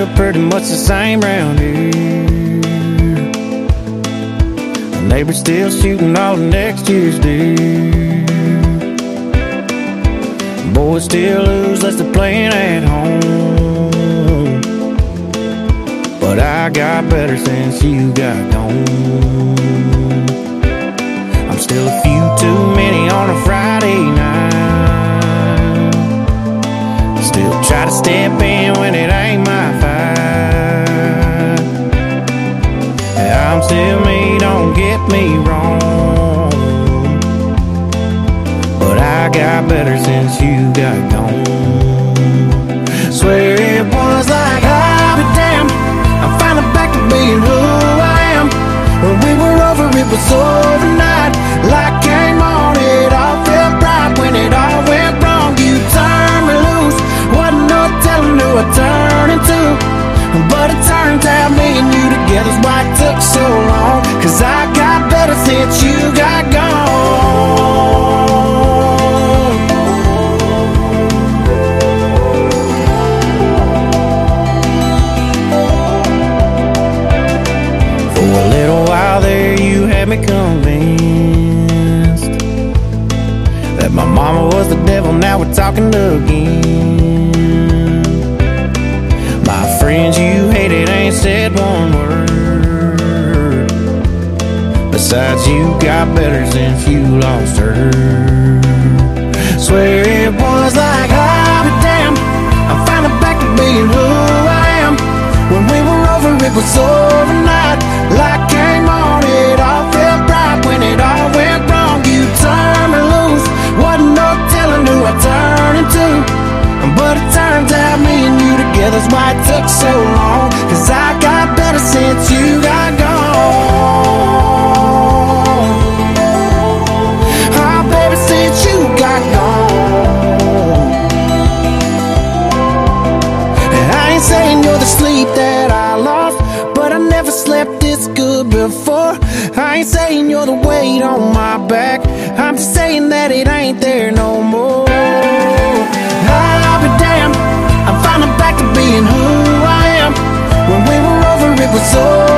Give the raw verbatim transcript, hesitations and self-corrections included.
look pretty much the same round here. The neighbor's still shooting all of next year's deer. Boys still lose less they're playing at home. But I got better since you got gone. I'm still a few too many on a Friday night. Still try to step in when it ain't my fight. I'm still me, don't get me wrong, but I got better since you got gone. Swear it was like I'll be damned, I'm finally back to being who I am. When we were over, it was overnight. Light came on, it all felt right. When it all went wrong, you turned me loose. Wasn't no telling who I turned into, but it turns out me and you together's why it took so long. Cause I got better since you got gone. For a little while there you had me convinced that my mama was the devil, now we're talking again. My friends you hated ain't said one word. Besides, you got better since you lost her. Swear it was like I'll be damned, I'm finally back to being who I am. When we were over, it was overnight. Light came on, it all felt right. When it all went wrong, you turned me loose. Wasn't no telling who I turned into, but it turns out me and you together's why it took so long. Cause I got better since you got gone. Oh baby, since you got gone. And I ain't saying you're the sleep that I lost, but I never slept this good before. I ain't saying you're the weight on my back, I'm just saying that it ain't there no more. I'll be damned, I'm finally back to being who I am. When we were over, it was over.